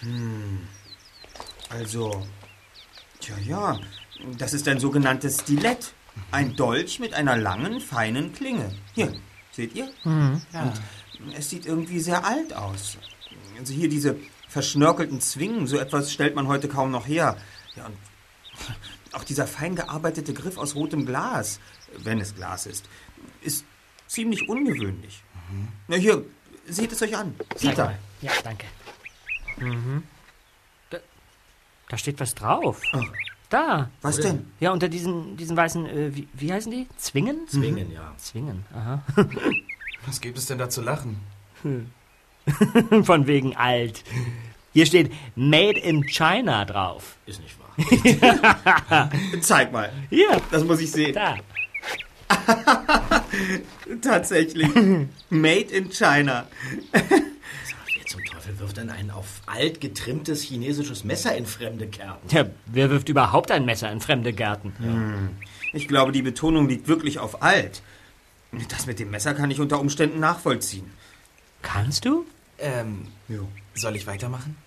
Also, ja, das ist ein sogenanntes Stilett. Ein Dolch mit einer langen, feinen Klinge. Hier, seht ihr? Ja. Und es sieht irgendwie sehr alt aus. Also hier diese verschnörkelten Zwingen, so etwas stellt man heute kaum noch her. Ja, und auch dieser fein gearbeitete Griff aus rotem Glas, wenn es Glas ist ziemlich ungewöhnlich. Na hier, seht es euch an. Zeig mal. Ja, danke. Da steht was drauf. Ach. Da. Was denn? Ja, unter diesen weißen, wie heißen die? Zwingen? Zwingen, ja. Zwingen, aha. Was gibt es denn da zu lachen? Von wegen alt. Hier steht Made in China drauf. Ist nicht wahr. Zeig mal. Hier. Das muss ich sehen. Da. Tatsächlich. Made in China. Wer zum Teufel wirft denn ein auf alt getrimmtes chinesisches Messer in fremde Gärten? Ja, wer wirft überhaupt ein Messer in fremde Gärten? Ich glaube, die Betonung liegt wirklich auf alt. Das mit dem Messer kann ich unter Umständen nachvollziehen. Kannst du? Jo. Soll ich weitermachen?